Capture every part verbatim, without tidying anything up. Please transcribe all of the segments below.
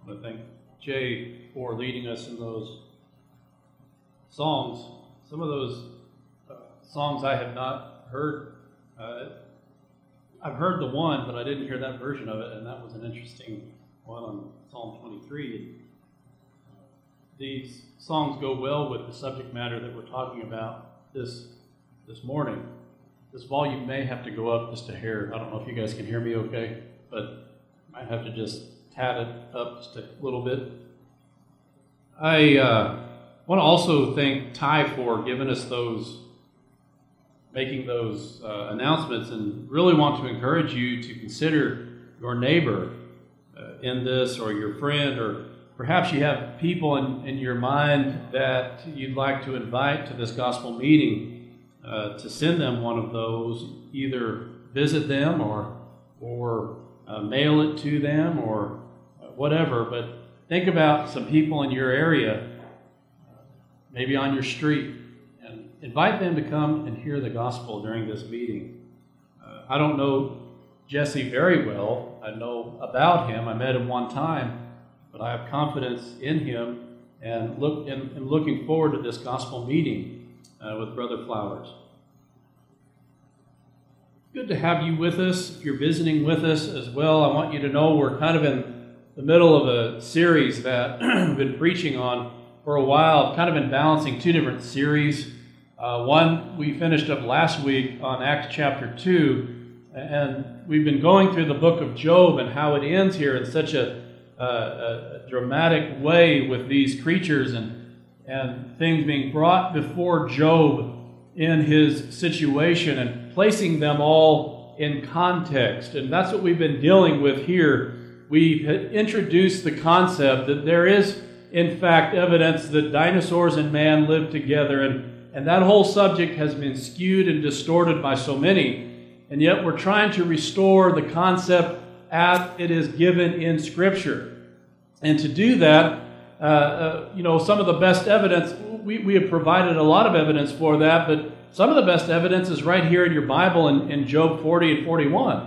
I thank Jay for leading us in those songs. Some of those uh, songs I have not heard. Uh, I've heard the one, but I didn't hear that version of it, and that was an interesting one on Psalm twenty-three. These songs go well with the subject matter that we're talking about this this morning. This volume may have to go up just a hair. I don't know if you guys can hear me okay, but I might have to just tat it up just a little bit. I uh, want to also thank Ty for giving us those, making those uh, announcements, and really want to encourage you to consider your neighbor uh, in this, or your friend, or perhaps you have people in, in your mind that you'd like to invite to this gospel meeting, uh, to send them one of those, either visit them or, or uh, mail it to them or whatever. But think about some people in your area, maybe on your street, and invite them to come and hear the gospel during this meeting. Uh, I don't know Jesse very well. I know about him. I met him one time. But I have confidence in him, and look and, and looking forward to this gospel meeting uh, with Brother Flowers. Good to have you with us. If you're visiting with us as well, I want you to know we're kind of in the middle of a series that we've been preaching on for a while. I've kind of been balancing two different series. Uh, one we finished up last week on Acts chapter two, and we've been going through the book of Job and how it ends here in such a Uh, a dramatic way with these creatures and and things being brought before Job in his situation and placing them all in context. And that's what we've been dealing with here. We've introduced the concept that there is, in fact, evidence that dinosaurs and man lived together, and, and that whole subject has been skewed and distorted by so many. And yet we're trying to restore the concept as it is given in Scripture. And to do that, uh, uh, you know, some of the best evidence, we, we have provided a lot of evidence for that, but some of the best evidence is right here in your Bible in, in Job forty and forty-one.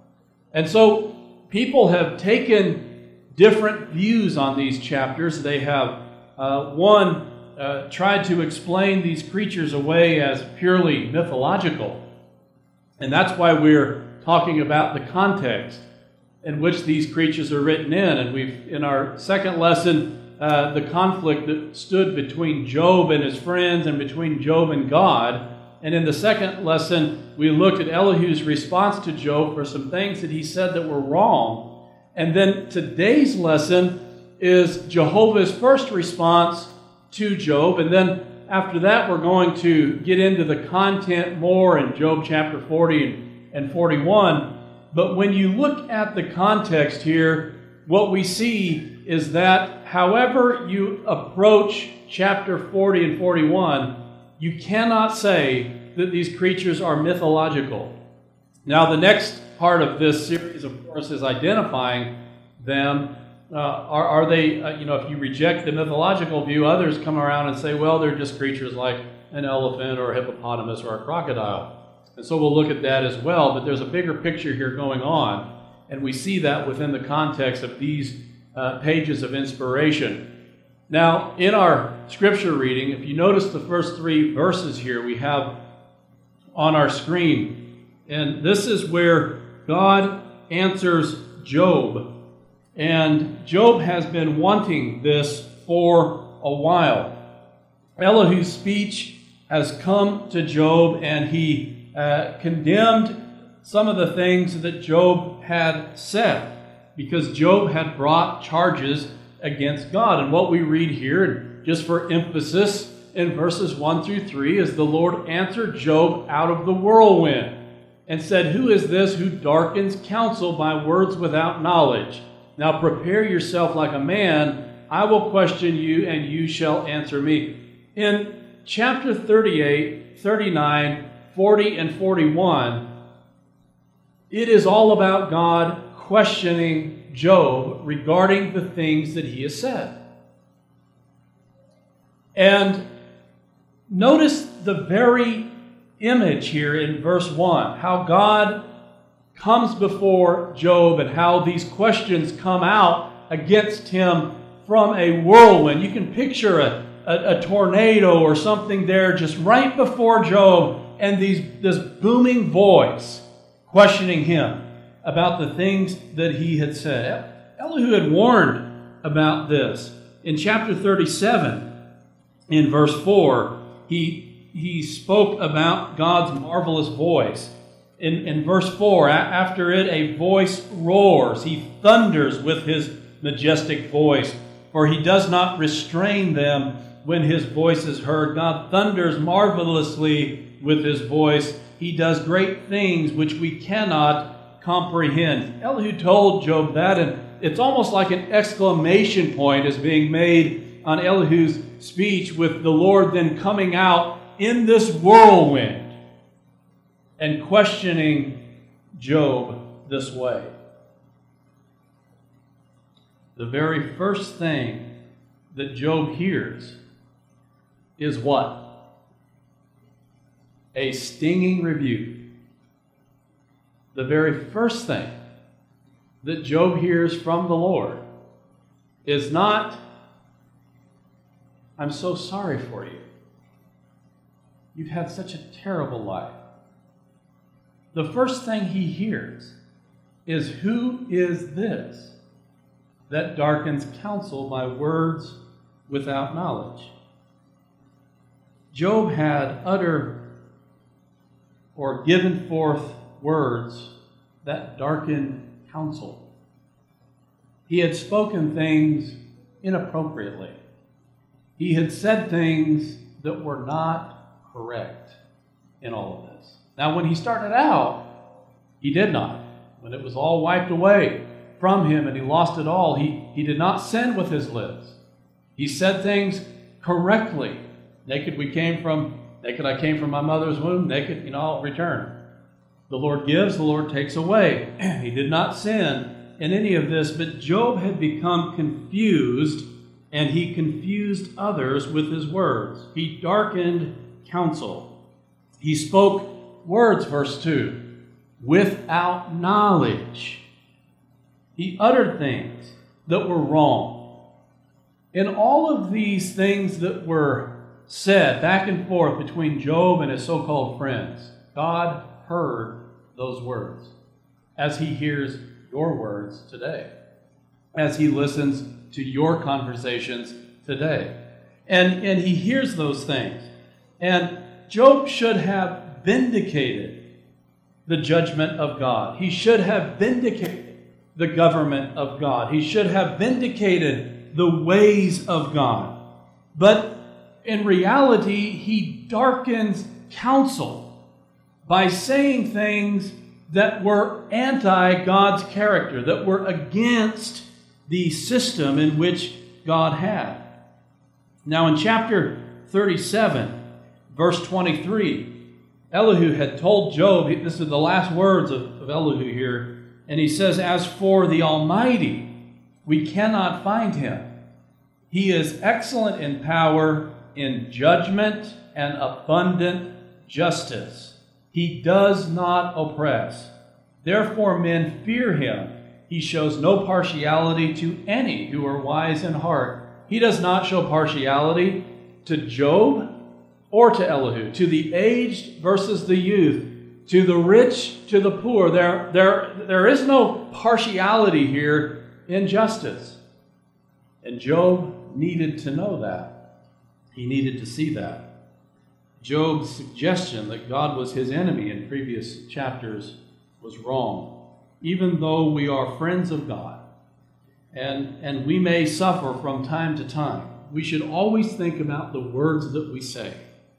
And so people have taken different views on these chapters. They have, uh, one, uh, tried to explain these creatures away as purely mythological. And that's why we're talking about the context in which these creatures are written in. And we've, in our second lesson, uh, the conflict that stood between Job and his friends and between Job and God. And in the second lesson, we looked at Elihu's response to Job for some things that he said that were wrong. And then today's lesson is Jehovah's first response to Job. And then after that, we're going to get into the content more in Job chapter forty and forty-one. But when you look at the context here, what we see is that however you approach chapter forty and forty-one, you cannot say that these creatures are mythological. Now, the next part of this series, of course, is identifying them. Uh, are, are they, uh, you know, if you reject the mythological view, others come around and say, well, they're just creatures like an elephant or a hippopotamus or a crocodile. And so we'll look at that as well, but there's a bigger picture here going on, and we see that within the context of these uh, pages of inspiration. Now, in our scripture reading, if you notice the first three verses here we have on our screen, and this is where God answers Job. And Job has been wanting this for a while. Elihu's speech has come to Job, and he Uh, condemned some of the things that Job had said, because Job had brought charges against God. And what we read here, just for emphasis, in verses one through three, is the Lord answered Job out of the whirlwind and said, "Who is this who darkens counsel by words without knowledge? Now prepare yourself like a man. I will question you, and you shall answer me." In chapter thirty-eight, thirty-nine, forty, and forty-one, it is all about God questioning Job regarding the things that he has said. And notice the very image here in verse one, how God comes before Job and how these questions come out against him from a whirlwind. You can picture a, a, a tornado or something there just right before Job, and these, this booming voice questioning him about the things that he had said. Elihu had warned about this. In chapter thirty-seven, in verse four, he, he spoke about God's marvelous voice. In, in verse four, after it, a voice roars. He thunders with his majestic voice, for he does not restrain them when his voice is heard. God thunders marvelously with his voice. He does great things which we cannot comprehend. Elihu told Job that, and it's almost like an exclamation point is being made on Elihu's speech, with the Lord then coming out in this whirlwind and questioning Job this way. The very first thing that Job hears is what? A stinging rebuke. The very first thing that Job hears from the Lord is not, "I'm so sorry for you. You've had such a terrible life." The first thing he hears is, "Who is this that darkens counsel by words without knowledge?" Job had uttered or given forth words that darkened counsel. He had spoken things inappropriately. He had said things that were not correct in all of this. Now, when he started out, he did not. When it was all wiped away from him and he lost it all, he, he did not sin with his lips. He said things correctly. Naked we came from, naked I came from my mother's womb, naked, you know, I'll return. The Lord gives, the Lord takes away. He did not sin in any of this, but Job had become confused, and he confused others with his words. He darkened counsel. He spoke words, verse two, without knowledge. He uttered things that were wrong. In all of these things that were said back and forth between Job and his so-called friends, God heard those words as he hears your words today, as he listens to your conversations today. And, and he hears those things. And Job should have vindicated the judgment of God. He should have vindicated the government of God. He should have vindicated the ways of God. But in reality, he darkens counsel by saying things that were anti-God's character, that were against the system in which God had. Now in chapter thirty-seven, verse twenty-three, Elihu had told Job, this is the last words of, of Elihu here, and he says, "As for the Almighty, we cannot find him. He is excellent in power, in judgment, and abundant justice. He does not oppress. Therefore men fear him. He shows no partiality to any who are wise in heart." He does not show partiality to Job or to Elihu, to the aged versus the youth, to the rich to the poor. There, there, there is no partiality here in justice. And Job needed to know that. He needed to see that. Job's suggestion that God was his enemy in previous chapters was wrong. Even though we are friends of God, and, and we may suffer from time to time, we should always think about the words that we say,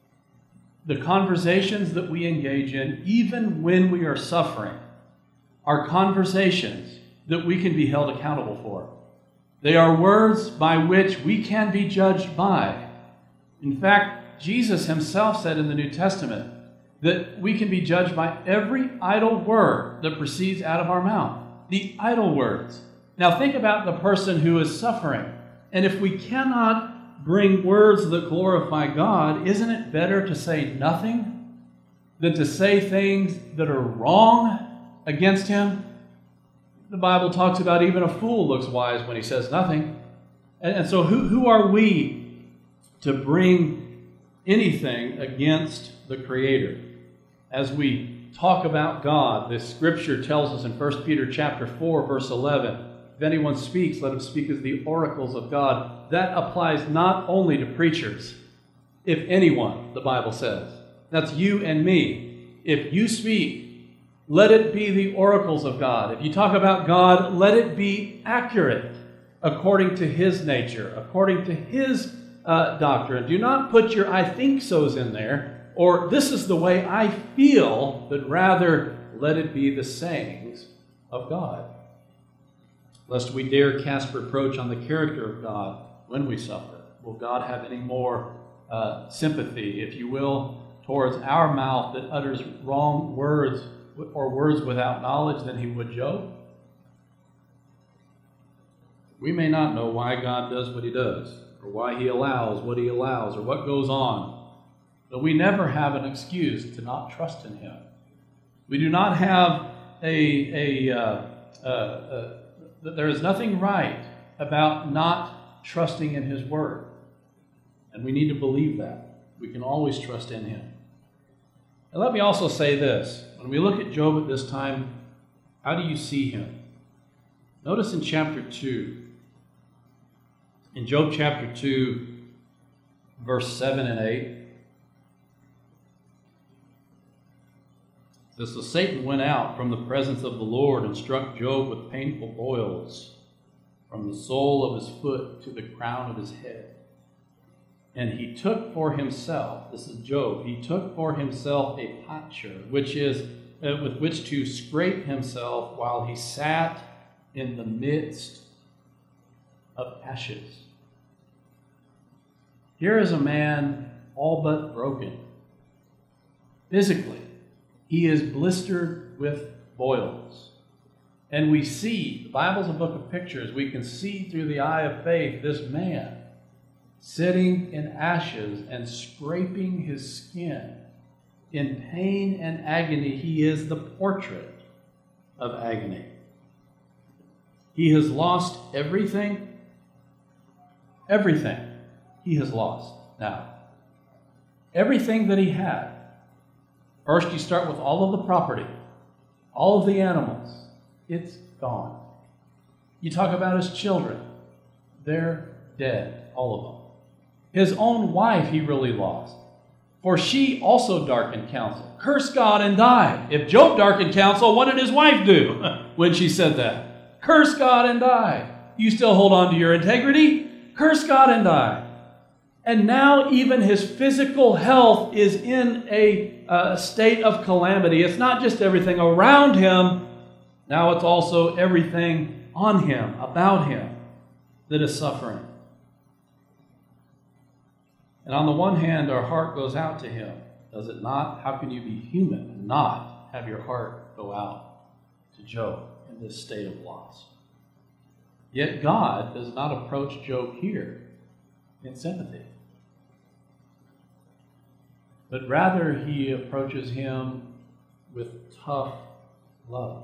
the conversations that we engage in, even when we are suffering, are conversations that we can be held accountable for. They are words by which we can be judged by. In fact, Jesus himself said in the New Testament that we can be judged by every idle word that proceeds out of our mouth. The idle words. Now think about the person who is suffering. And if we cannot bring words that glorify God, isn't it better to say nothing than to say things that are wrong against him? The Bible talks about even a fool looks wise when he says nothing. And, and so who, who are we to bring anything against the Creator? As we talk about God, the Scripture tells us in First Peter chapter four, verse eleven, if anyone speaks, let him speak as the oracles of God. That applies not only to preachers. If anyone, the Bible says. That's you and me. If you speak, let it be the oracles of God. If you talk about God, let it be accurate according to His nature, according to His uh, doctrine. Do not put your I think so's in there, or this is the way I feel, but rather let it be the sayings of God. Lest we dare cast reproach on the character of God when we suffer. Will God have any more uh, sympathy, if you will, towards our mouth that utters wrong words or words without knowledge than He would Job? We may not know why God does what He does, or why He allows what He allows, or what goes on, but we never have an excuse to not trust in Him. We do not have a, a, uh, uh, uh, there is nothing right about not trusting in His Word. And we need to believe that. We can always trust in Him. And let me also say this. When we look at Job at this time, how do you see him? Notice in chapter two, in Job chapter two, verse seven and eight, it says, so Satan went out from the presence of the Lord and struck Job with painful boils from the sole of his foot to the crown of his head. And he took for himself, this is Job, he took for himself a potsherd, which is uh, with which to scrape himself while he sat in the midst of ashes. Here is a man all but broken. Physically, he is blistered with boils. And we see, the Bible's a book of pictures, we can see through the eye of faith this man sitting in ashes and scraping his skin. In pain and agony, he is the portrait of agony. He has lost everything. Everything he has lost now. Everything that he had. First, you start with all of the property, all of the animals. It's gone. You talk about his children. They're dead, all of them. His own wife he really lost, for she also darkened counsel. Curse God and die. If Job darkened counsel, what did his wife do when she said that? Curse God and die. You still hold on to your integrity? Curse God and die. And now even his physical health is in a uh, state of calamity. It's not just everything around him. Now it's also everything on him, about him, that is suffering. And on the one hand, our heart goes out to him. Does it not? How can you be human and not have your heart go out to Job in this state of loss? Yet God does not approach Job here in sympathy, but rather he approaches him with tough love.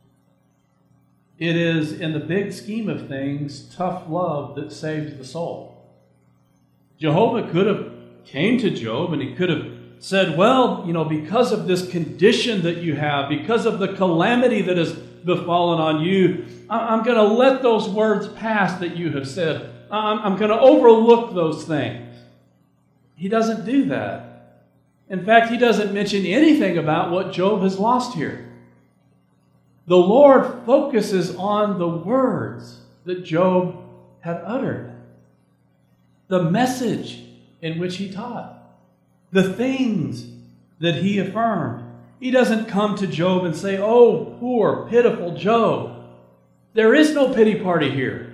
It is, in the big scheme of things, tough love that saves the soul. Jehovah could have came to Job and he could have said, well, you know, because of this condition that you have, because of the calamity that has befallen on you, I'm going to let those words pass that you have said. I'm going to overlook those things. He doesn't do that. In fact, he doesn't mention anything about what Job has lost here. The Lord focuses on the words that Job had uttered. The message in which he taught, the things that he affirmed. He doesn't come to Job and say, oh, poor, pitiful Job. There is no pity party here.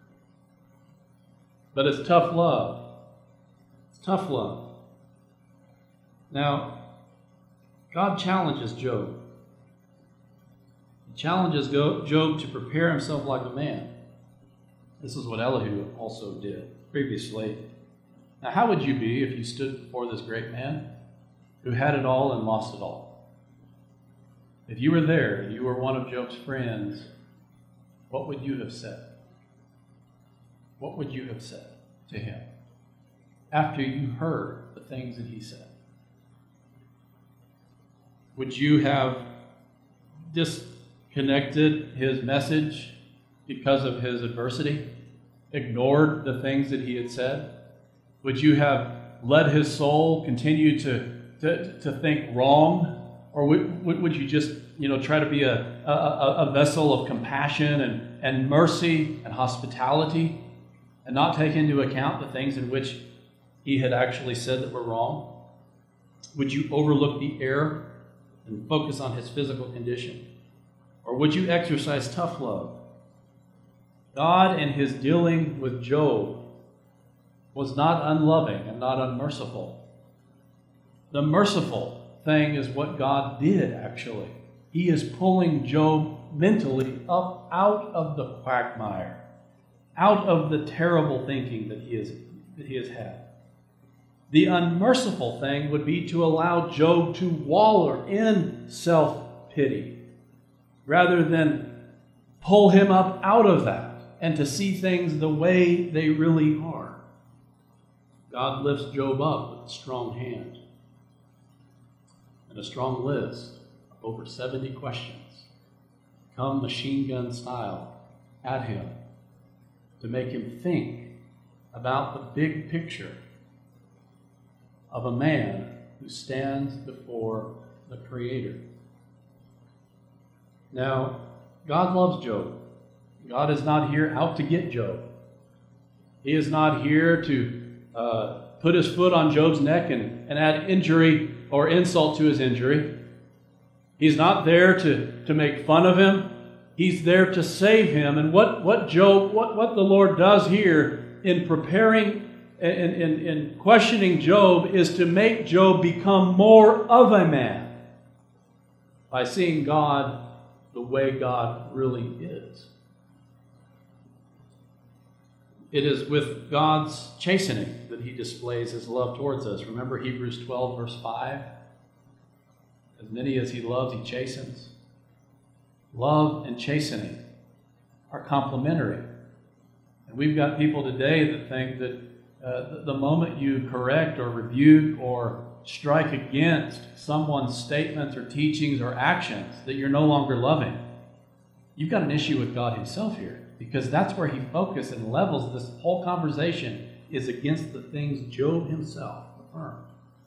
But it's tough love. It's tough love. Now, God challenges Job. He challenges Job to prepare himself like a man. This is what Elihu also did previously. Now, how would you be if you stood before this great man who had it all and lost it all? If you were there, you were one of Job's friends, what would you have said? What would you have said to him after you heard the things that he said? Would you have disconnected his message because of his adversity? Ignored the things that he had said? Would you have let his soul continue to, to, to think wrong? Or would, would you just, you know, try to be a, a, a vessel of compassion and, and mercy and hospitality and not take into account the things in which he had actually said that were wrong? Would you overlook the error and focus on his physical condition? Or would you exercise tough love? God, in his dealing with Job, was not unloving and not unmerciful. The merciful thing is what God did, actually. He is pulling Job mentally up out of the quagmire, out of the terrible thinking that he, is, that he has had. The unmerciful thing would be to allow Job to wallow in self-pity rather than pull him up out of that and to see things the way they really are. God lifts Job up with a strong hand and a strong list of over seventy questions come machine gun style at him to make him think about the big picture of a man who stands before the Creator. Now, God loves Job. God is not here out to get Job. He is not here to uh, put his foot on Job's neck and, and add injury or insult to his injury. He's not there to, to make fun of him. He's there to save him. And what, what Job, what, what the Lord does here in preparing and in, in, in questioning Job is to make Job become more of a man by seeing God the way God really is. It is with God's chastening that he displays his love towards us. Remember Hebrews twelve, verse five? As many as he loves, he chastens. Love and chastening are complementary. And we've got people today that think that uh, the moment you correct or rebuke or strike against someone's statements or teachings or actions, that you're no longer loving. You've got an issue with God himself here, because that's where he focuses and levels this whole conversation is against the things Job himself affirmed.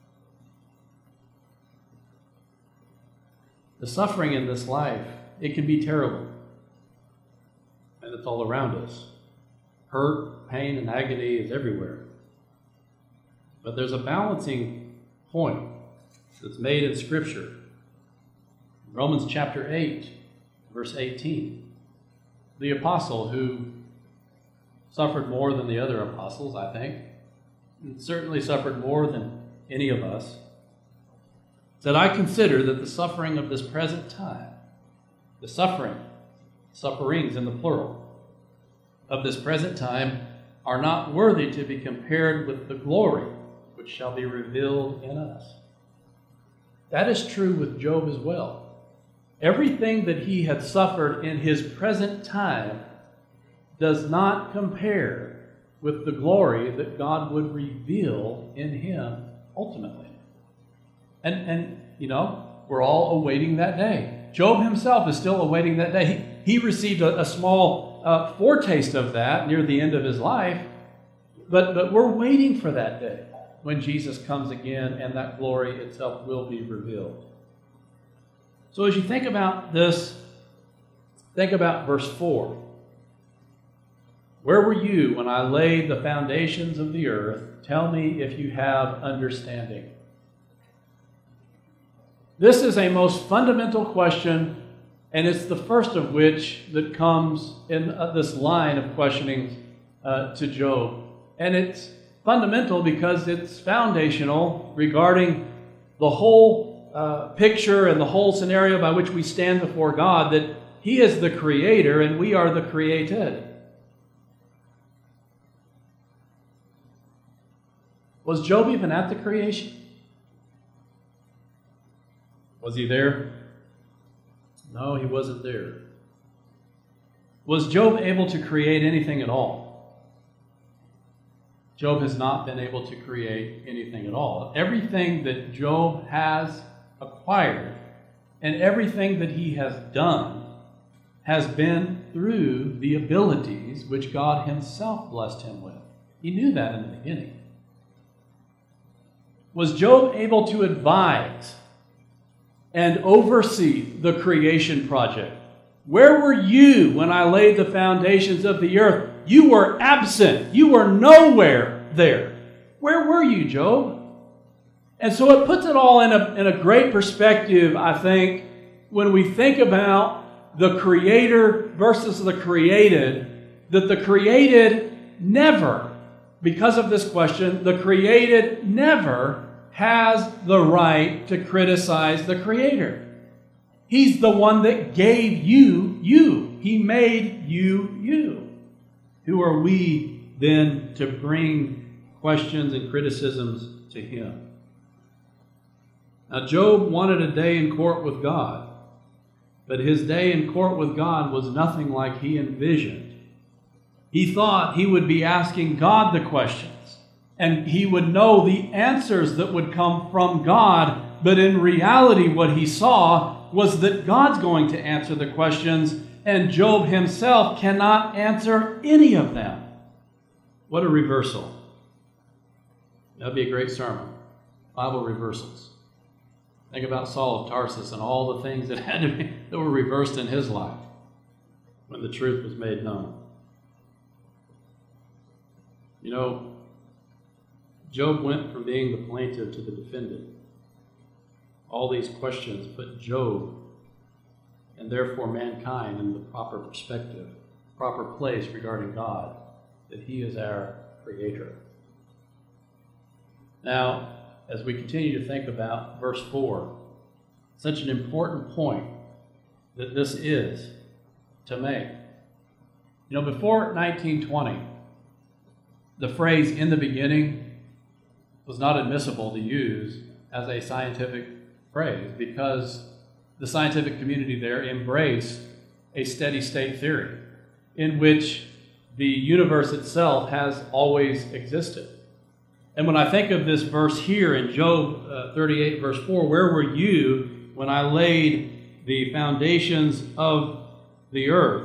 The suffering in this life, it can be terrible. And it's all around us. Hurt, pain, and agony is everywhere. But there's a balancing point that's made in Scripture. Romans chapter eight, verse eighteen. The apostle who suffered more than the other apostles, I think, and certainly suffered more than any of us, said, I consider that the suffering of this present time, the suffering, sufferings in the plural, of this present time are not worthy to be compared with the glory which shall be revealed in us. That is true with Job as well. Everything that he had suffered in his present time does not compare with the glory that God would reveal in him ultimately. And, and you know, we're all awaiting that day. Job himself is still awaiting that day. He, he received a, a small uh, foretaste of that near the end of his life, but, but we're waiting for that day when Jesus comes again and that glory itself will be revealed. So as you think about this, think about verse four. Where were you when I laid the foundations of the earth? Tell me if you have understanding. This is a most fundamental question, and it's the first of which that comes in uh, this line of questioning uh, to Job. And it's fundamental because it's foundational regarding the whole uh, picture and the whole scenario by which we stand before God, that He is the creator and we are the created. Was Job even at the creation? Was he there? No, he wasn't there. Was Job able to create anything at all? Job has not been able to create anything at all. Everything that Job has acquired and everything that he has done has been through the abilities which God himself blessed him with. He knew that in the beginning. Was Job able to advise and oversee the creation project? Where were you when I laid the foundations of the earth? You were absent. You were nowhere there. Where were you, Job? And so it puts it all in a, in a great perspective, I think, when we think about the creator versus the created, that the created never, because of this question, the created never has the right to criticize the creator. He's the one that gave you, you. He made you, you. Who are we then to bring questions and criticisms to him? Now, Job wanted a day in court with God, but his day in court with God was nothing like he envisioned. He thought he would be asking God the questions, and he would know the answers that would come from God, but in reality what he saw was that God's going to answer the questions, and Job himself cannot answer any of them. What a reversal. That'd be a great sermon. Bible reversals. Think about Saul of Tarsus and all the things that had to be, that were reversed in his life when the truth was made known. You know, Job went from being the plaintiff to the defendant. All these questions put Job, and therefore mankind, in the proper perspective, proper place regarding God, that he is our creator. Now, as we continue to think about verse four, such an important point that this is to make. You know, before nineteen twenty, the phrase "in the beginning" was not admissible to use as a scientific phrase because the scientific community there embraced a steady state theory in which the universe itself has always existed. And when I think of this verse here in Job uh, thirty-eight, verse four, where were you when I laid the foundations of the earth?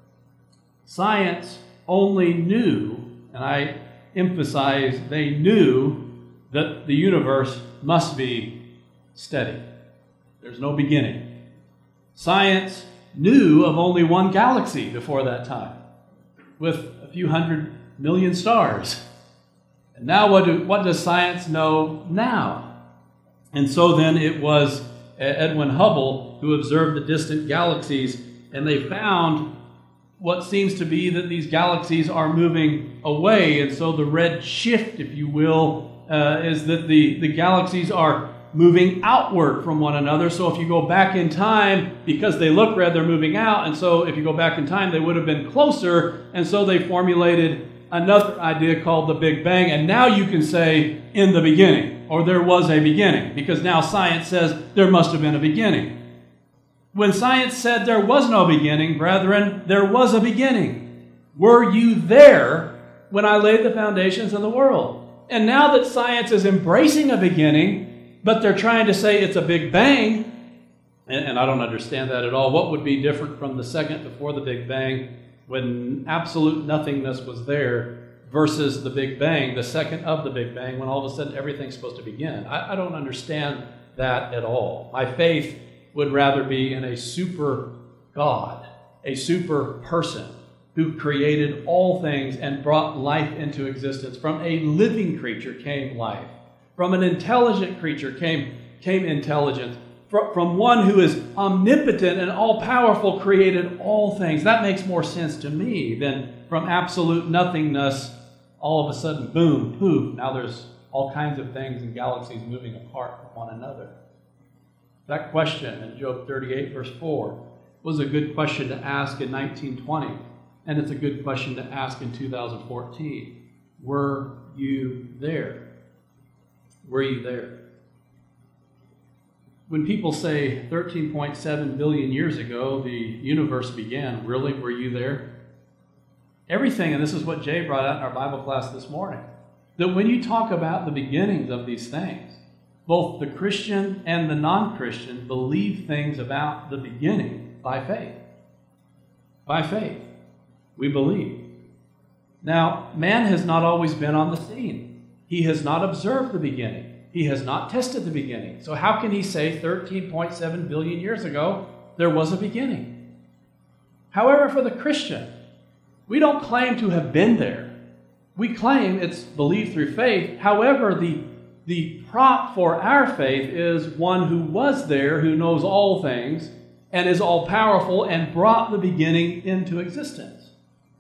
Science only knew, and I emphasize they knew, that the universe must be steady. There's no beginning. Science knew of only one galaxy before that time, with a few hundred million stars. And now what, do, what does science know now? And so then it was Edwin Hubble who observed the distant galaxies, and they found what seems to be that these galaxies are moving away. And so the red shift, if you will, uh, is that the, the galaxies are moving outward from one another. So if you go back in time, because they look red, they're moving out. And so if you go back in time, they would have been closer. And so they formulated another idea called the Big Bang. And now you can say, in the beginning, or there was a beginning, because now science says there must have been a beginning. When science said there was no beginning, brethren, there was a beginning. Were you there when I laid the foundations of the world? And now that science is embracing a beginning, but they're trying to say it's a Big Bang, and, and I don't understand that at all. What would be different from the second before the Big Bang when absolute nothingness was there versus the Big Bang, the second of the Big Bang, when all of a sudden everything's supposed to begin? I, I don't understand that at all. My faith would rather be in a super God, a super person who created all things and brought life into existence. From a living creature came life. From an intelligent creature came, came intelligence. From, from one who is omnipotent and all-powerful created all things. That makes more sense to me than from absolute nothingness, all of a sudden, boom, poof, now there's all kinds of things and galaxies moving apart from one another. That question in Job thirty-eight, verse four, was a good question to ask in nineteen twenty, and it's a good question to ask in two thousand fourteen. Were you there? Were you there? When people say thirteen point seven billion years ago the universe began, really, were you there? Everything, and this is what Jay brought out in our Bible class this morning, that when you talk about the beginnings of these things, both the Christian and the non-Christian believe things about the beginning by faith. By faith, we believe. Now, man has not always been on the scene. He has not observed the beginning. He has not tested the beginning. So how can he say thirteen point seven billion years ago there was a beginning? However, for the Christian, we don't claim to have been there. We claim it's believed through faith. However, the, the prop for our faith is one who was there, who knows all things, and is all-powerful, and brought the beginning into existence.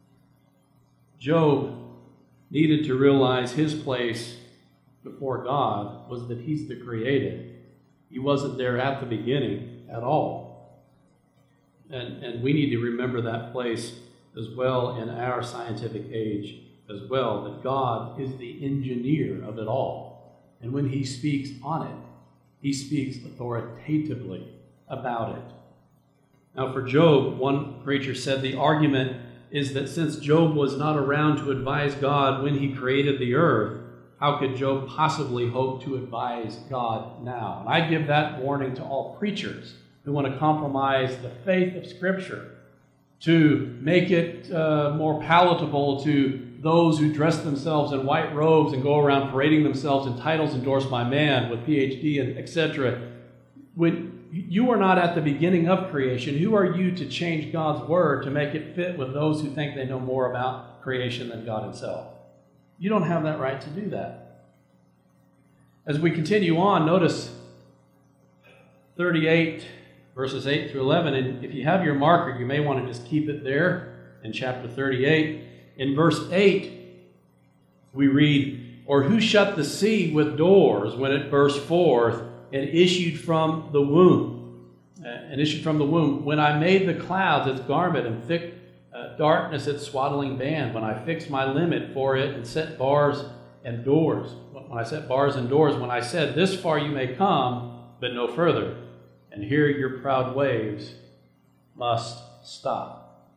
Job needed to realize his place before God was that he's the creator. He wasn't there at the beginning at all. And, and we need to remember that place as well in our scientific age as well, that God is the engineer of it all. And when he speaks on it, he speaks authoritatively about it. Now for Job, one preacher said the argument is that since Job was not around to advise God when he created the earth, how could Job possibly hope to advise God now? And I give that warning to all preachers who want to compromise the faith of Scripture to make it uh, more palatable to those who dress themselves in white robes and go around parading themselves in titles endorsed by man with P H D and et cetera. When you are not at the beginning of creation, who are you to change God's word to make it fit with those who think they know more about creation than God himself? You don't have that right to do that. As we continue on, notice thirty-eight, verses eight through eleven. And if you have your marker, you may want to just keep it there in chapter thirty-eight. In verse eight, we read, "Or who shut the sea with doors when it burst forth and issued from the womb? Uh, and issued from the womb. When I made the clouds its garment and thick uh, darkness its swaddling band. When I fixed my limit for it and set bars and doors. When I set bars and doors. When I said, this far you may come, but no further. And here your proud waves must stop."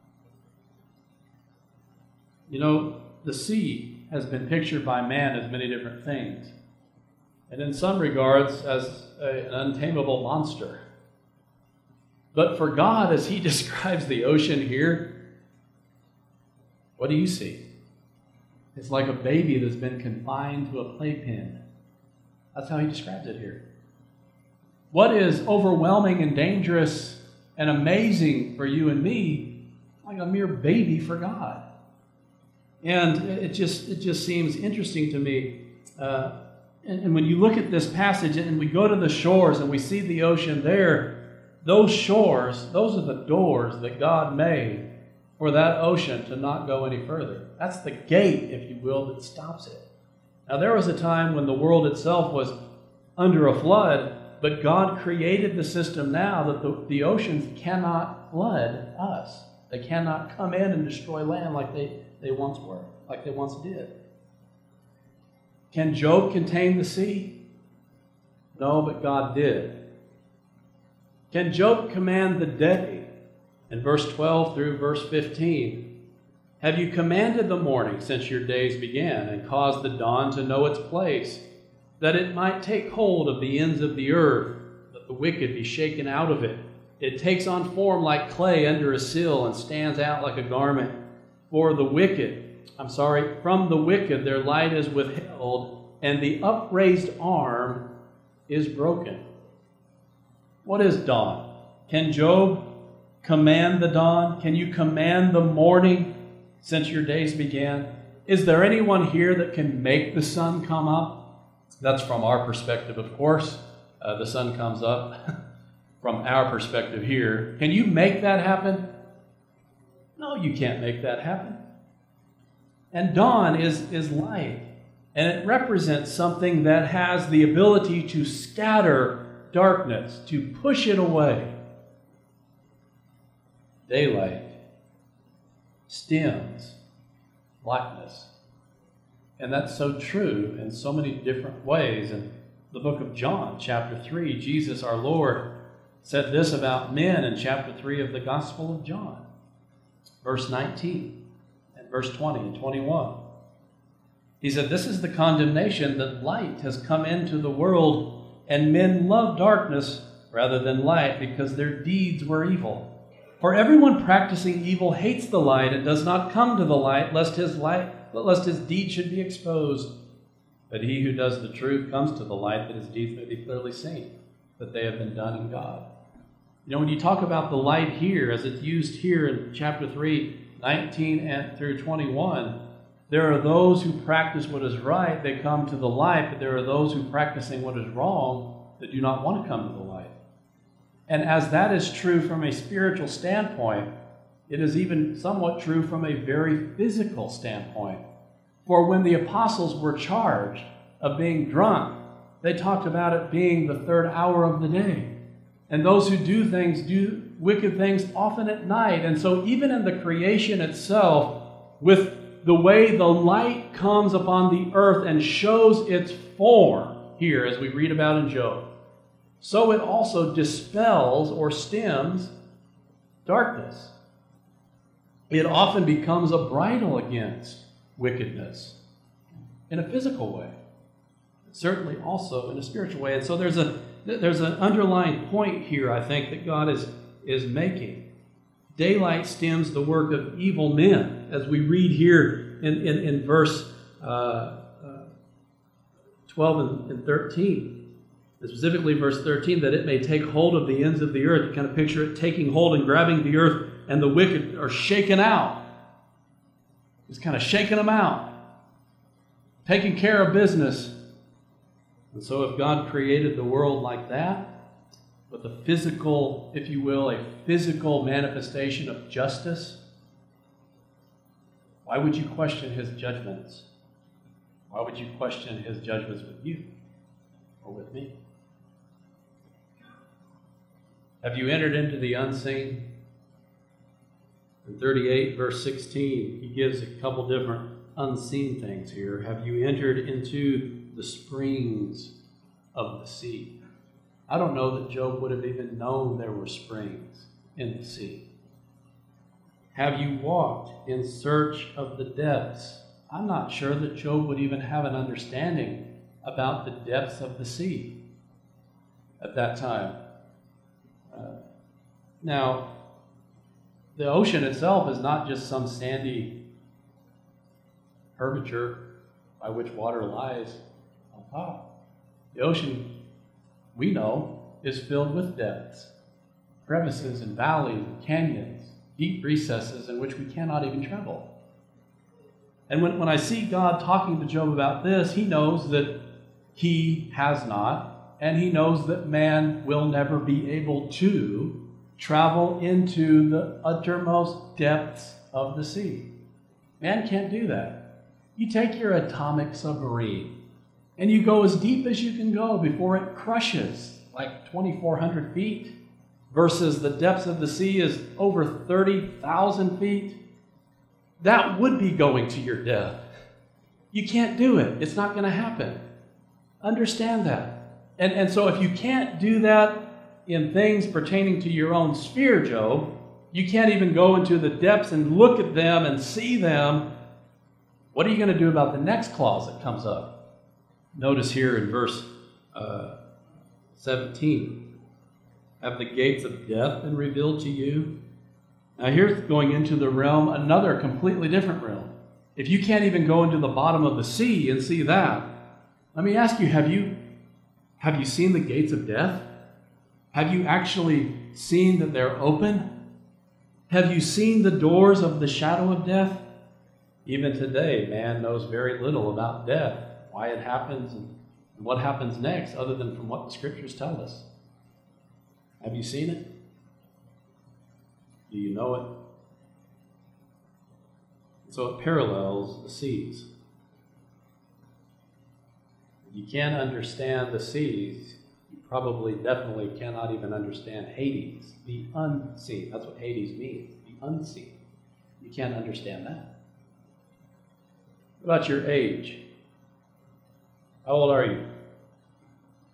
You know, the sea has been pictured by man as many different things. And in some regards, as a, an untamable monster. But for God, as he describes the ocean here, what do you see? It's like a baby that's been confined to a playpen. That's how he describes it here. What is overwhelming and dangerous and amazing for you and me, like a mere baby for God. And it just it just seems interesting to me. Uh, and, and when you look at this passage and we go to the shores and we see the ocean there, those shores, those are the doors that God made for that ocean to not go any further. That's the gate, if you will, that stops it. Now, there was a time when the world itself was under a flood, but God created the system now that the, the oceans cannot flood us. They cannot come in and destroy land like they, they once were, like they once did. Can Job contain the sea? No, but God did. Can Job command the day? In verse twelve through verse fifteen, "Have you commanded the morning since your days began, and caused the dawn to know its place, that it might take hold of the ends of the earth, that the wicked be shaken out of it? It takes on form like clay under a sill, and stands out like a garment. For the wicked, I'm sorry, from the wicked their light is withheld, and the upraised arm is broken." What is dawn? Can Job command the dawn? Can you command the morning since your days began? Is there anyone here that can make the sun come up? That's from our perspective, of course. Uh, the sun comes up from our perspective here. Can you make that happen? No, you can't make that happen. And dawn is, is light, and it represents something that has the ability to scatter darkness, to push it away. Daylight stems blackness. And that's so true in so many different ways. And the book of John, chapter three. Jesus, our Lord, said this about men in chapter three of the Gospel of John, verse nineteen and verse twenty and twenty-one. He said, "This is the condemnation, that light has come into the world, and men love darkness rather than light, because their deeds were evil. For everyone practicing evil hates the light and does not come to the light, lest his light, lest his deed should be exposed. But he who does the truth comes to the light, that his deeds may be clearly seen, that they have been done in God." You know, when you talk about the light here, as it's used here in chapter three, nineteen and through twenty-one, there are those who practice what is right, they come to the light, but there are those who practicing what is wrong that do not want to come to the light. And as that is true from a spiritual standpoint, it is even somewhat true from a very physical standpoint. For when the apostles were charged of being drunk, they talked about it being the third hour of the day. And those who do things do wicked things often at night. And so even in the creation itself, with the way the light comes upon the earth and shows its form here, as we read about in Job, so it also dispels or stems darkness. It often becomes a bridle against wickedness in a physical way, certainly also in a spiritual way. And so there's a there's an underlying point here, I think, that God is, is making. Daylight stems the work of evil men, as we read here in, in, in verse uh, uh, twelve and, and thirteen. Specifically verse thirteen, that it may take hold of the ends of the earth. You kind of picture it taking hold and grabbing the earth, and the wicked are shaken out. It's kind of shaking them out, taking care of business. And so if God created the world like that, with a physical, if you will, a physical manifestation of justice, why would you question his judgments? Why would you question his judgments with you or with me? Have you entered into the unseen? In thirty-eight, verse sixteen, he gives a couple different unseen things here. Have you entered into the springs of the sea? I don't know that Job would have even known there were springs in the sea. Have you walked in search of the depths? I'm not sure that Job would even have an understanding about the depths of the sea at that time. Uh, now, the ocean itself is not just some sandy curvature by which water lies on top. The ocean, we know, is filled with depths, crevices and valleys and canyons, deep recesses in which we cannot even travel. And when, when I see God talking to Job about this, he knows that he has not, and he knows that man will never be able to travel into the uttermost depths of the sea. Man can't do that. You take your atomic submarine and you go as deep as you can go before it crushes, like twenty-four hundred feet, versus the depths of the sea is over thirty thousand feet. That would be going to your death. You can't do it. It's not going to happen. Understand that. And, and so if you can't do that in things pertaining to your own sphere, Job, you can't even go into the depths and look at them and see them. What are you going to do about the next clause that comes up? Notice here in verse uh, seventeen, have the gates of death been revealed to you? Now here's going into the realm, another completely different realm. If you can't even go into the bottom of the sea and see that, let me ask you, have you, have you seen the gates of death? Have you actually seen that they're open? Have you seen the doors of the shadow of death? Even today, man knows very little about death, why it happens, and what happens next, other than from what the Scriptures tell us. Have you seen it? Do you know it? So it parallels the seas. If you can't understand the seas, you probably definitely cannot even understand Hades, the unseen. That's what Hades means, the unseen. You can't understand that. What about your age? How old are you?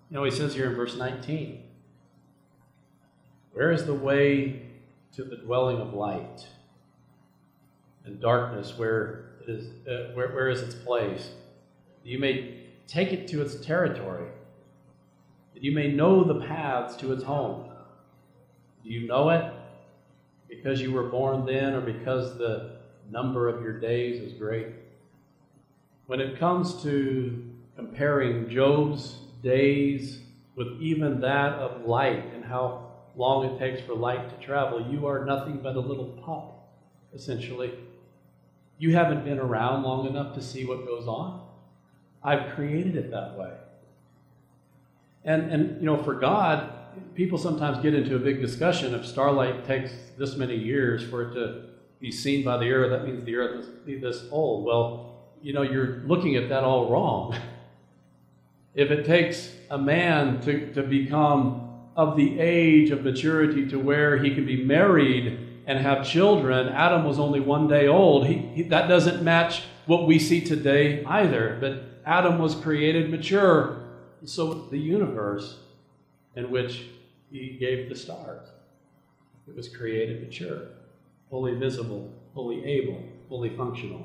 You know, he says here in verse nineteen, where is the way to the dwelling of light? And darkness, where it is, uh, where, where is its place? You may take it to its territory, that you may know the paths to its home. Do you know it because you were born then, or because the number of your days is great? When it comes to comparing Job's days with even that of light and how long it takes for light to travel, you are nothing but a little pup, essentially. You haven't been around long enough to see what goes on. I've created it that way. And, and you know, for God, people sometimes get into a big discussion. If starlight takes this many years for it to be seen by the earth, that means the earth must be this old. Well, you know, you're looking at that all wrong. If it takes a man to, to become of the age of maturity to where he can be married and have children, Adam was only one day old. He, he, that doesn't match what we see today either. But Adam was created mature. So the universe in which he gave the stars, it was created mature, fully visible, fully able, fully functional.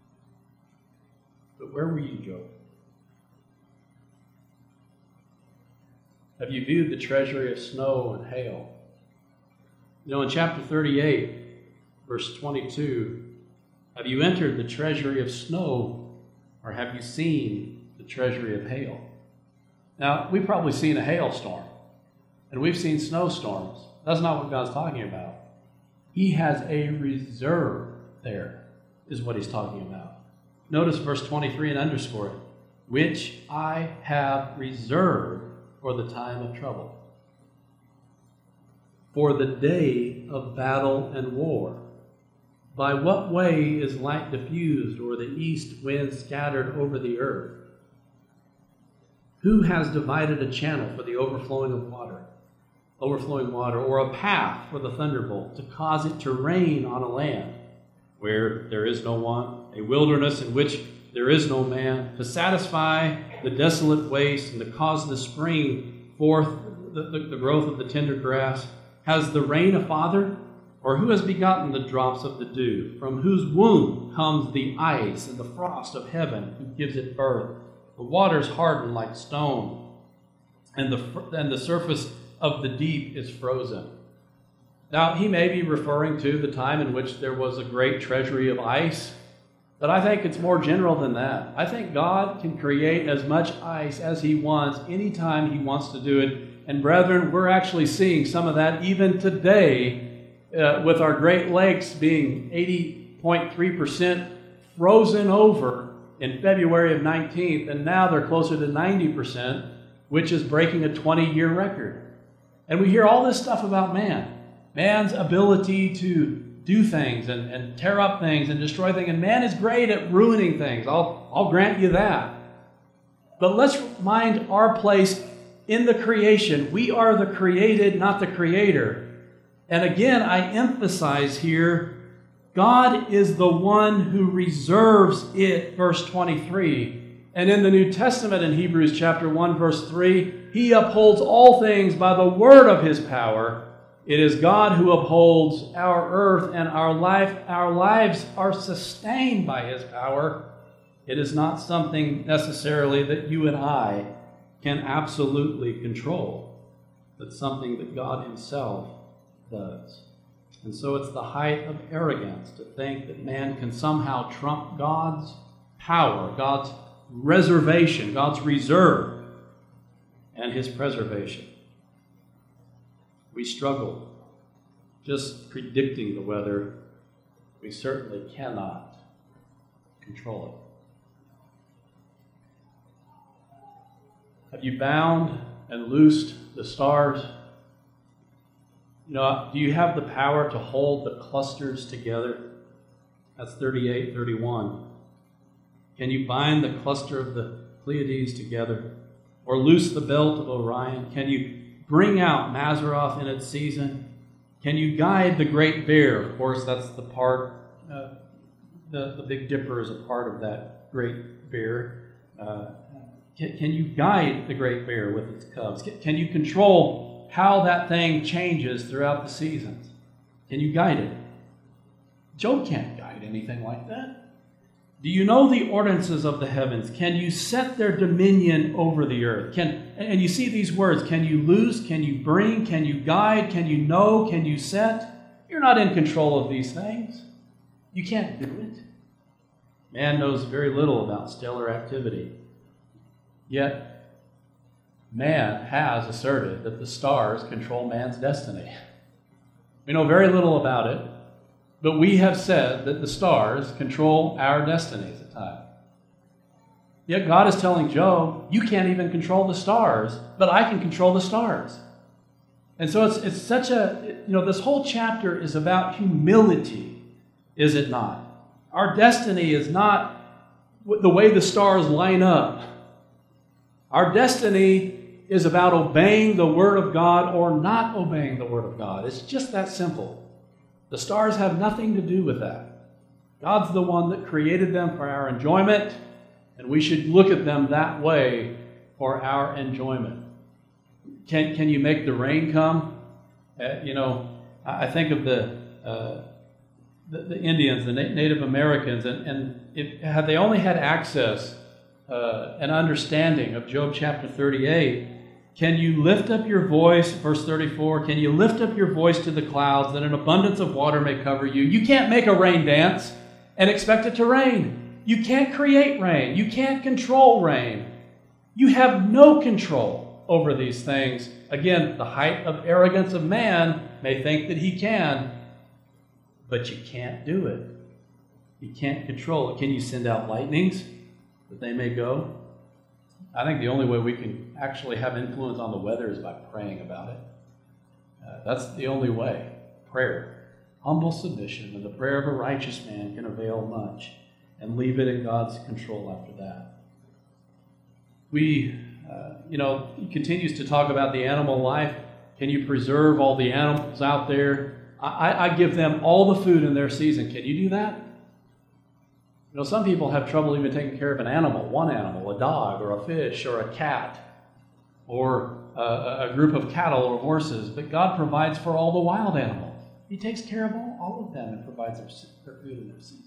But where were you, Job? Have you viewed the treasury of snow and hail? You know, in chapter thirty-eight, verse twenty-two, have you entered the treasury of snow, or have you seen the treasury of hail? Now, we've probably seen a hailstorm, and we've seen snowstorms. That's not what God's talking about. He has a reserve there, is what he's talking about. Notice verse twenty-three and underscore it, which I have reserved for the time of trouble, for the day of battle and war. By what way is light diffused, or the east wind scattered over the earth? Who has divided a channel for the overflowing of water, overflowing water, or a path for the thunderbolt, to cause it to rain on a land where there is no one, a wilderness in which there is no man, to satisfy the desolate waste and to cause the spring forth the, the, the growth of the tender grass? Has the rain a father? Or who has begotten the drops of the dew? From whose womb comes the ice and the frost of heaven, who gives it birth? The waters harden like stone, and the, and the surface of the deep is frozen. Now, he may be referring to the time in which there was a great treasury of ice, but I think it's more general than that. I think God can create as much ice as he wants, anytime he wants to do it. And brethren, we're actually seeing some of that even today, uh, with our Great Lakes being eighty point three percent frozen over in February of nineteenth, and now they're closer to ninety percent, which is breaking a twenty-year record. And we hear all this stuff about man, man's ability to do things and, and tear up things and destroy things, and man is great at ruining things. I'll, I'll grant you that. But let's mind our place in the creation. We are the created, not the creator. And again, I emphasize here, God is the one who reserves it, verse twenty-three. And in the New Testament, in Hebrews chapter one, verse three, he upholds all things by the word of his power. It is God who upholds our earth, and our life, our lives are sustained by his power. It is not something necessarily that you and I can absolutely control, but something that God himself does. And so it's the height of arrogance to think that man can somehow trump God's power, God's reservation, God's reserve, and his preservation. We struggle just predicting the weather. We certainly cannot control it. Have you bound and loosed the stars? You know, do you have the power to hold the clusters together? That's thirty-eight, thirty-one. Can you bind the cluster of the Pleiades together? Or loose the belt of Orion? Can you bring out Mazzaroth in its season? Can you guide the Great Bear? Of course, that's the part, uh, the, the Big Dipper is a part of that Great Bear. Uh, Can, can you guide the great bear with its cubs? Can, can you control how that thing changes throughout the seasons? Can you guide it? Job can't guide anything like that. Do you know the ordinances of the heavens? Can you set their dominion over the earth? Can, and you see these words, can you loose? Can you bring? Can you guide? Can you know? Can you set? You're not in control of these things. You can't do it. Man knows very little about stellar activity. Yet, man has asserted that the stars control man's destiny. We know very little about it, but we have said that the stars control our destinies at times. Yet God is telling Job, you can't even control the stars, but I can control the stars. And so it's, it's such a, you know, this whole chapter is about humility, is it not? Our destiny is not the way the stars line up. Our destiny is about obeying the Word of God or not obeying the Word of God. It's just that simple. The stars have nothing to do with that. God's the one that created them for our enjoyment, and we should look at them that way for our enjoyment. Can, can you make the rain come? Uh, you know, I think of the, uh, the, the Indians, the Na- Native Americans, and, and if, had they only had access uh, and understanding of Job chapter thirty-eight, can you lift up your voice, verse thirty-four, can you lift up your voice to the clouds that an abundance of water may cover you? You can't make a rain dance and expect it to rain. You can't create rain. You can't control rain. You have no control over these things. Again, the height of arrogance of man may think that he can, but you can't do it. You can't control it. Can you send out lightnings that they may go? I think the only way we can actually have influence on the weather is by praying about it. Uh, that's the only way. Prayer. Humble submission and the prayer of a righteous man can avail much, and leave it in God's control after that. We, uh, you know, he continues to talk about the animal life. Can you preserve all the animals out there? I, I give them all the food in their season. Can you do that? You know, some people have trouble even taking care of an animal, one animal, a dog or a fish or a cat or a, a group of cattle or horses. But God provides for all the wild animals. He takes care of all, all of them and provides their, their food in their season.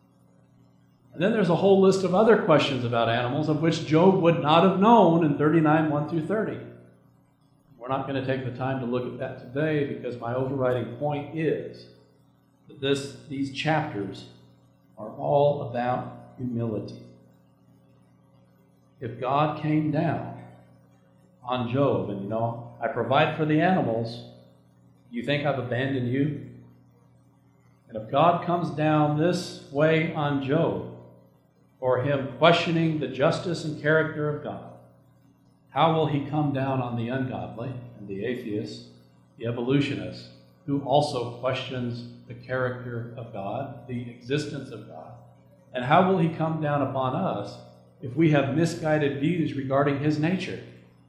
And then there's a whole list of other questions about animals of which Job would not have known in thirty-nine, one through thirty. We're not going to take the time to look at that today because my overriding point is that this, these chapters are all about humility. If God came down on Job and, you know, I provide for the animals, you think I've abandoned you? And if God comes down this way on Job for him questioning the justice and character of God, how will he come down on the ungodly and the atheists, the evolutionists, who also questions the character of God, the existence of God? And how will he come down upon us if we have misguided views regarding his nature?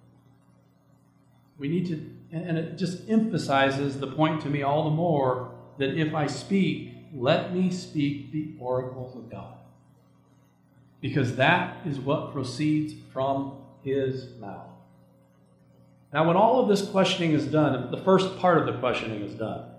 We need to, and it just emphasizes the point to me all the more that if I speak, let me speak the oracles of God. Because that is what proceeds from his mouth. Now, when all of this questioning is done, the first part of the questioning is done,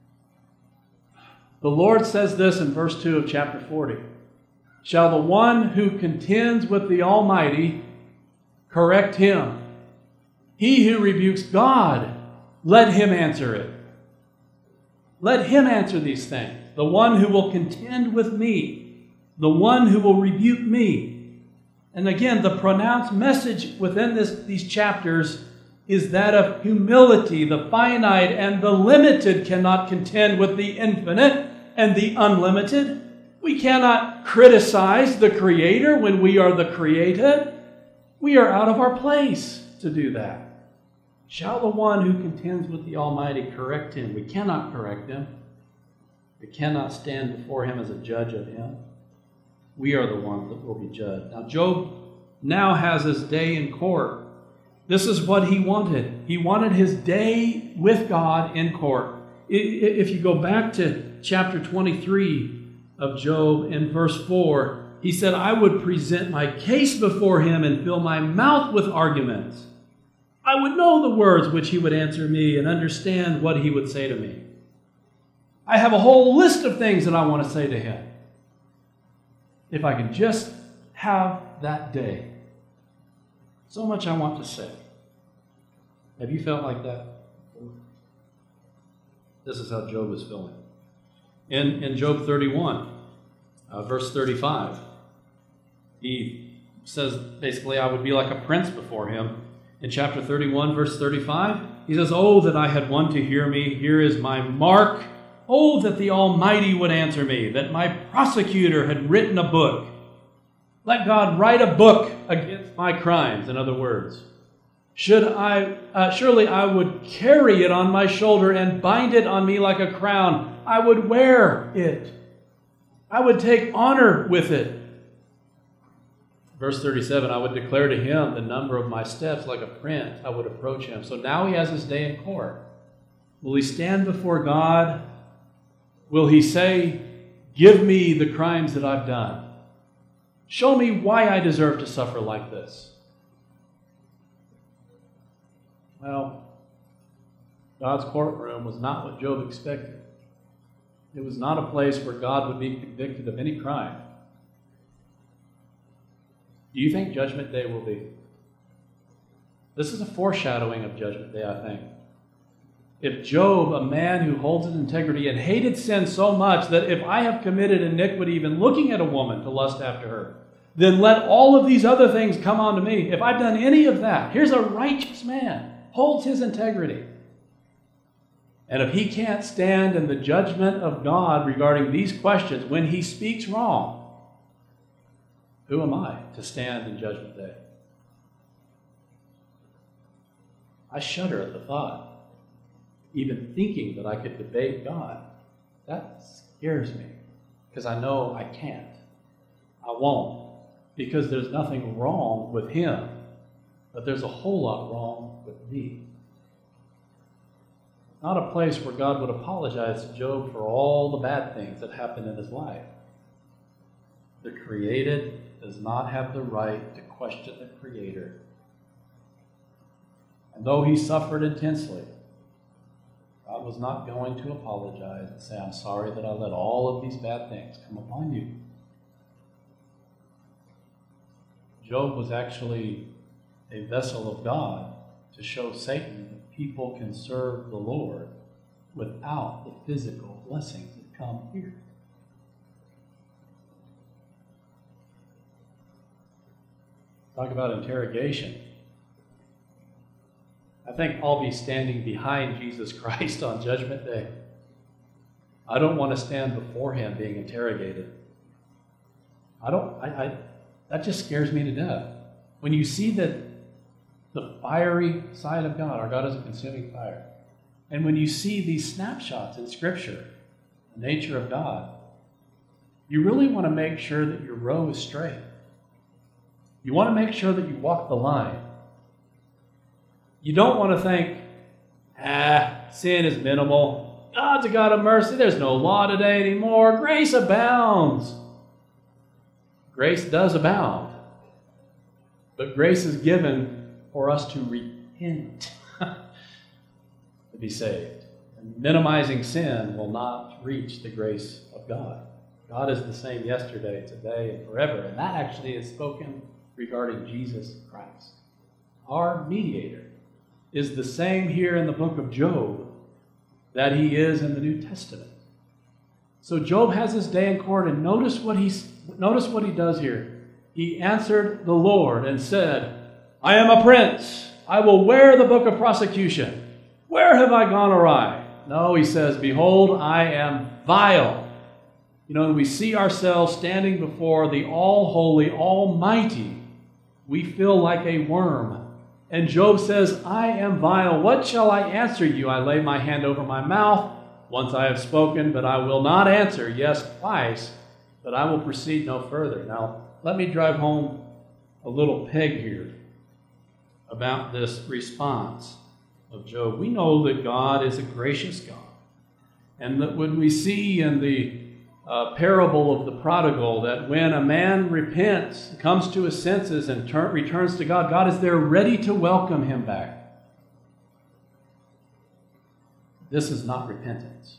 the Lord says this in verse two of chapter forty. Shall the one who contends with the Almighty correct him? He who rebukes God, let him answer it. Let him answer these things. The one who will contend with me, the one who will rebuke me. And again, the pronounced message within this, these chapters is that of humility. The finite and the limited cannot contend with the infinite and the unlimited. We cannot criticize the Creator when we are the created. We are out of our place to do that. Shall the one who contends with the Almighty correct him? We cannot correct him. We cannot stand before him as a judge of him. We are the ones that will be judged. Now, Job now has his day in court. This is what he wanted. He wanted his day with God in court. If you go back to chapter twenty-three of Job in verse four, He said, I would present my case before him and fill my mouth with arguments. I would know the words which he would answer me and understand what he would say to me. I have a whole list of things that I want to say to him. If I could just have that day. So much I want to say. Have you felt like that? This is how Job is feeling. In, in Job thirty-one, uh, verse thirty-five, he says, basically, I would be like a prince before him. In chapter thirty-one, verse thirty-five, he says, oh, that I had one to hear me. Here is my mark. Oh, that the Almighty would answer me, that my prosecutor had written a book. Let God write a book against my crimes, in other words. Should I, uh, surely I would carry it on my shoulder and bind it on me like a crown. I would wear it. I would take honor with it. Verse thirty-seven, I would declare to him the number of my steps like a prince. I would approach him. So now he has his day in court. Will he stand before God? Will he say, give me the crimes that I've done? Show me why I deserve to suffer like this. Well, God's courtroom was not what Job expected. It was not a place where God would be convicted of any crime. Do you think Judgment Day will be? This is a foreshadowing of Judgment Day, I think. If Job, a man who holds his integrity and hated sin so much that if I have committed iniquity even looking at a woman to lust after her, then let all of these other things come on to me. If I've done any of that, here's a righteous man, holds his integrity. And if he can't stand in the judgment of God regarding these questions when he speaks wrong, who am I to stand in Judgment Day? I shudder at the thought. Even thinking that I could debate God, that scares me because I know I can't. I won't because there's nothing wrong with him, but there's a whole lot wrong with me. Not a place where God would apologize to Job for all the bad things that happened in his life. The created does not have the right to question the Creator. And though he suffered intensely, God was not going to apologize and say, I'm sorry that I let all of these bad things come upon you. Job was actually a vessel of God to show Satan that people can serve the Lord without the physical blessings that come here. Talk about interrogation. I think I'll be standing behind Jesus Christ on Judgment Day. I don't want to stand before him being interrogated. I don't, I, I, that just scares me to death. When you see that the fiery side of God, our God is a consuming fire, and when you see these snapshots in Scripture, the nature of God, you really want to make sure that your row is straight. You want to make sure that you walk the line. You don't want to think, ah, sin is minimal. God's a God of mercy. There's no law today anymore. Grace abounds. Grace does abound. But grace is given for us to repent to be saved. And minimizing sin will not reach the grace of God. God is the same yesterday, today, and forever. And that actually is spoken regarding Jesus Christ. Our mediator is the same here in the book of Job that he is in the New Testament. So Job has his day in court, and notice what he's notice what he does here. He answered the Lord and said, I am a prince. I will wear the book of prosecution. Where have I gone awry? No, he says, behold, I am vile. You know, when we see ourselves standing before the all-holy, almighty, we feel like a worm. And Job says, I am vile. What shall I answer you? I lay my hand over my mouth. Once I have spoken, but I will not answer. Yes, twice, but I will proceed no further. Now, let me drive home a little peg here about this response of Job. We know that God is a gracious God. And that when we see in the uh, parable of the prodigal, that when a man repents, comes to his senses, and turn, returns to God, God is there ready to welcome him back. This is not repentance.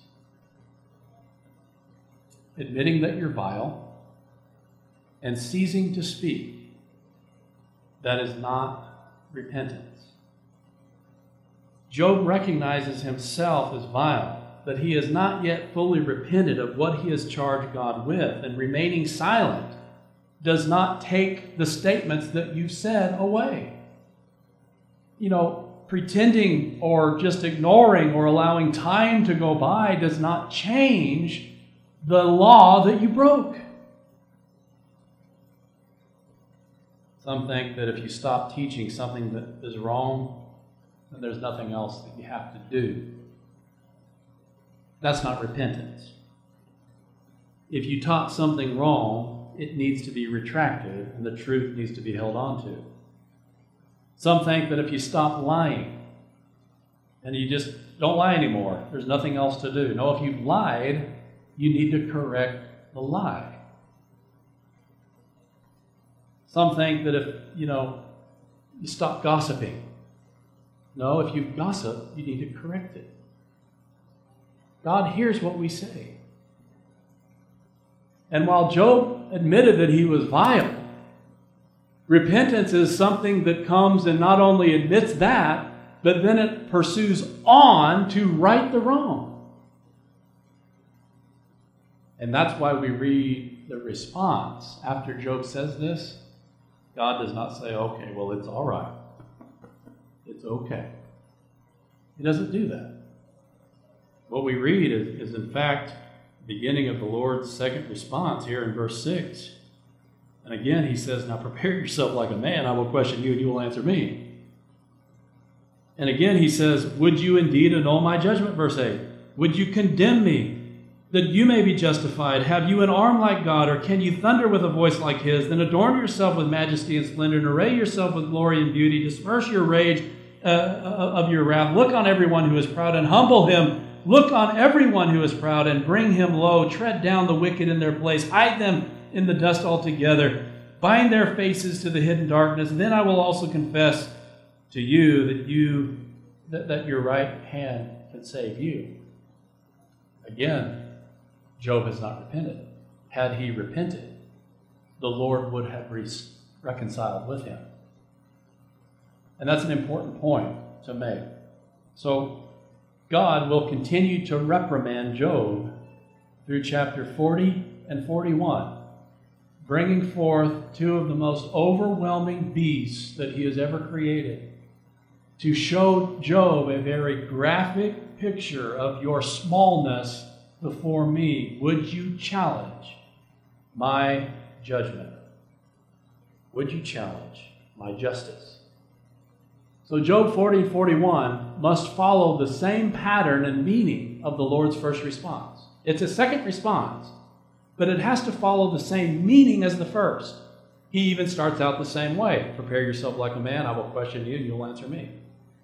Admitting that you're vile and ceasing to speak, that is not repentance. Job recognizes himself as vile, but he has not yet fully repented of what he has charged God with, and remaining silent does not take the statements that you've said away. You know, pretending or just ignoring or allowing time to go by does not change the law that you broke. Some think that if you stop teaching something that is wrong, then there's nothing else that you have to do. That's not repentance. If you taught something wrong, it needs to be retracted, and the truth needs to be held on to. Some think that if you stop lying and you just don't lie anymore, there's nothing else to do. No, if you've lied, you need to correct the lie. Some think that if, you know, you stop gossiping. No, if you gossip, you need to correct it. God hears what we say. And while Job admitted that he was vile, repentance is something that comes and not only admits that, but then it pursues on to right the wrong. And that's why we read the response. After Job says this, God does not say, okay, well, it's all right. It's okay. He doesn't do that. What we read is, is in fact, the beginning of the Lord's second response here in verse six. And again, he says, now prepare yourself like a man. I will question you and you will answer me. And again, he says, would you indeed annul my judgment? Verse eight. Would you condemn me that you may be justified? Have you an arm like God, or can you thunder with a voice like his? Then adorn yourself with majesty and splendor, and array yourself with glory and beauty. Disperse your rage uh, of your wrath. Look on everyone who is proud and humble him. Look on everyone who is proud and bring him low. Tread down the wicked in their place. Hide them in the dust altogether. Bind their faces to the hidden darkness. Then I will also confess to you that you that, that your right hand can save you. Again, Job has not repented. Had he repented, the Lord would have re- reconciled with him. And that's an important point to make. So God will continue to reprimand Job through chapter forty and forty-one, bringing forth two of the most overwhelming beasts that he has ever created, to show Job a very graphic picture of your smallness before me. Would you challenge my judgment? Would you challenge my justice? So Job forty and forty-one must follow the same pattern and meaning of the Lord's first response. It's a second response, but it has to follow the same meaning as the first. He even starts out the same way. Prepare yourself like a man, I will question you, and you'll answer me.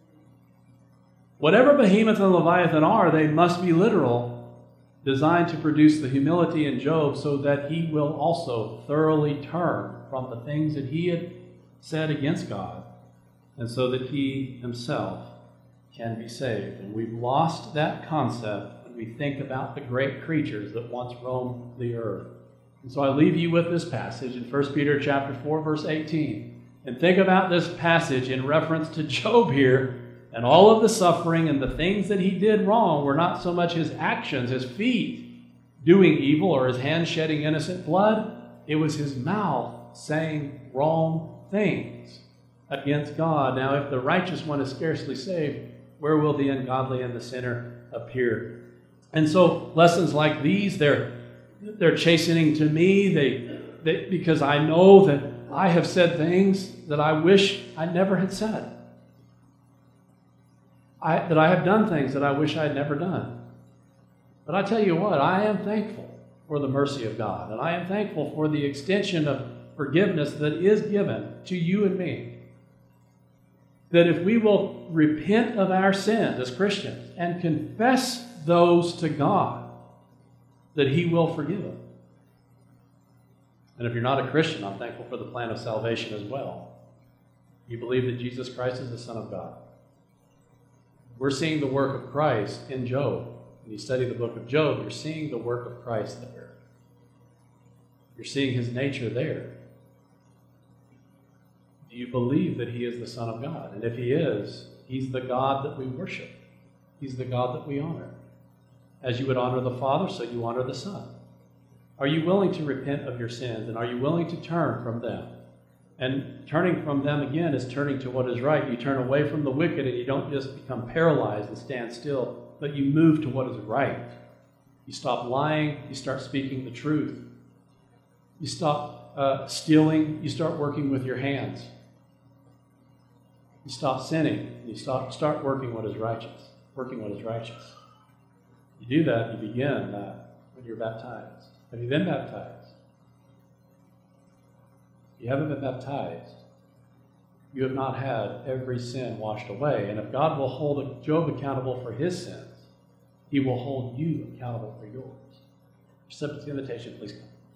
Whatever Behemoth and Leviathan are, they must be literal, designed to produce the humility in Job so that he will also thoroughly turn from the things that he had said against God, and so that he himself can be saved. And we've lost that concept when we think about the great creatures that once roamed the earth. And so I leave you with this passage in First Peter chapter four, verse eighteen. And think about this passage in reference to Job here, and all of the suffering and the things that he did wrong were not so much his actions, his feet doing evil, or his hands shedding innocent blood. It was his mouth saying wrong things against God. Now, if the righteous one is scarcely saved, where will the ungodly and the sinner appear? And so lessons like these, they're, they're chastening to me they, they, because I know that I have said things that I wish I never had said. I, that I have done things that I wish I had never done. But I tell you what, I am thankful for the mercy of God, and I am thankful for the extension of forgiveness that is given to you and me. That if we will repent of our sins as Christians and confess those to God, that he will forgive them. And if you're not a Christian, I'm thankful for the plan of salvation as well. You believe that Jesus Christ is the Son of God. We're seeing the work of Christ in Job. When you study the book of Job, you're seeing the work of Christ there. You're seeing his nature there. Do you believe that he is the Son of God? And if he is, he's the God that we worship. He's the God that we honor. As you would honor the Father, so you honor the Son. Are you willing to repent of your sins? And are you willing to turn from them? And turning from them, again, is turning to what is right. You turn away from the wicked, and you don't just become paralyzed and stand still, but you move to what is right. You stop lying. You start speaking the truth. You stop uh, stealing. You start working with your hands. You stop sinning. You stop, start working what is righteous. Working what is righteous. You do that, you begin that when you're baptized. Have you been baptized? If you haven't been baptized, you have not had every sin washed away. And if God will hold Job accountable for his sins, he will hold you accountable for yours. Accept the invitation, please come.